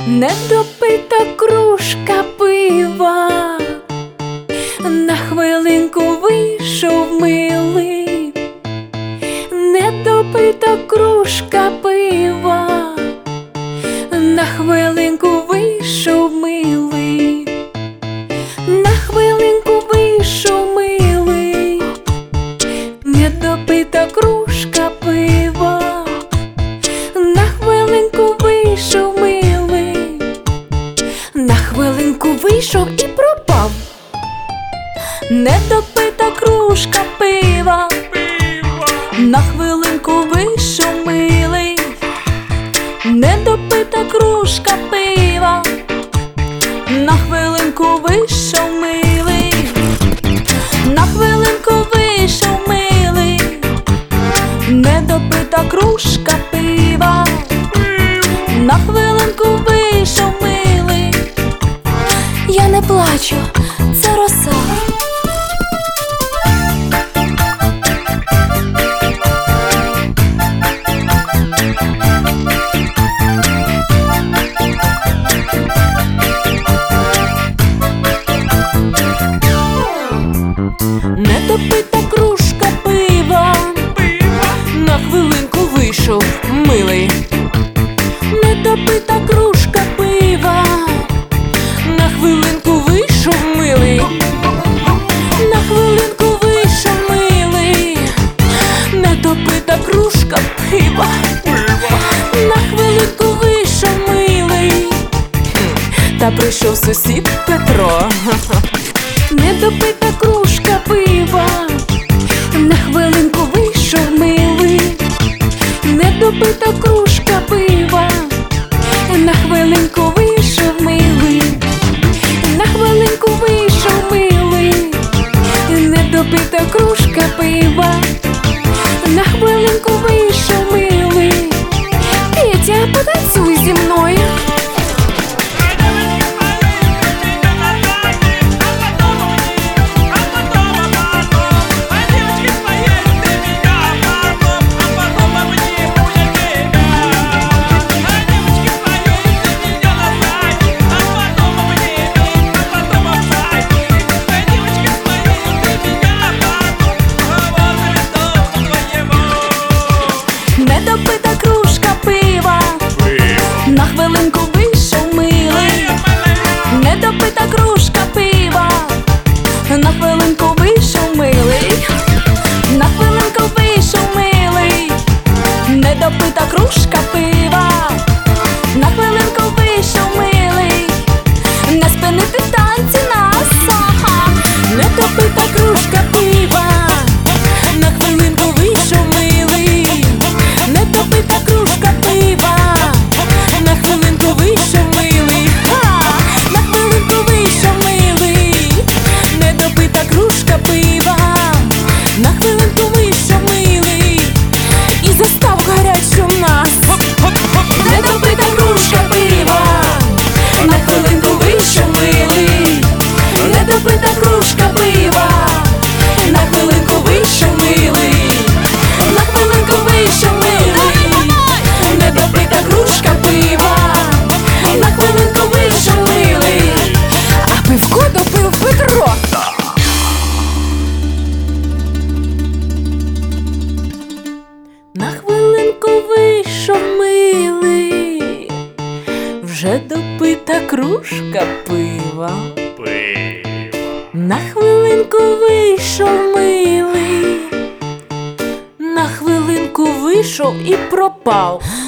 недопита кружка пива, на хвилинку вийшов милий, недопита кружка пива, на хвилинку вийшов милий, на хвилинку вийшов милий, недопита кружка пива, на хвилинку вийшов милий, на хвилинку вийшов і пропав. Недопита кружка пива, на хвилинку вийшов милий, недопита кружка пива, на хвилинку вийшов милий, на хвилинку вийшов милий, недопита кружка пива, на хвилинку вийшов милий. Я не плачу, це роса. Недопита кружка пива, на хвилинку вийшов милий, недопита кружка пива, на хвилинку вийшов милий, на хвилинку вийшов милий, недопита кружка пива, на хвилинку вийшов милий, та прийшов сусід Петро. Недопита кружка пива, на хвилинку вийшов милий, недопита кружка пива, на хвилинку вийшов милий, на хвилинку вийшов милий, недопита кружка пива, на хвилинку вийшов милий. Петя, потанцюй зі мною. Недопита кружка пива, на хвилинку вийшов милий, недопита кружка пива, на хвилинку вийшов милий, на хвилинку вийшов милий, недопита кружка пива, на хвилинку вийшов милий, не спинити танці нас, недопита кружка пива, на хвилинку вийшов милий, недопита кружка пива, на хвилинку вийшов милий, на хвилинку вийшов милий, недопита кружка пива, на хвилинку вийшов милий, і застав гарячу нас. Недопита кружка пива, на хвилинку вийшов милий, недопита кружка пива, на хвилинку вийшов милий, на хвилинку вийшов милий, недопита кружка пива, на хвилинку вийшов милий, а пивко допив Петро. На хвилинку вийшов милий, вже допита кружка пива, на хвилинку вийшов милий, на хвилинку вийшов і пропав.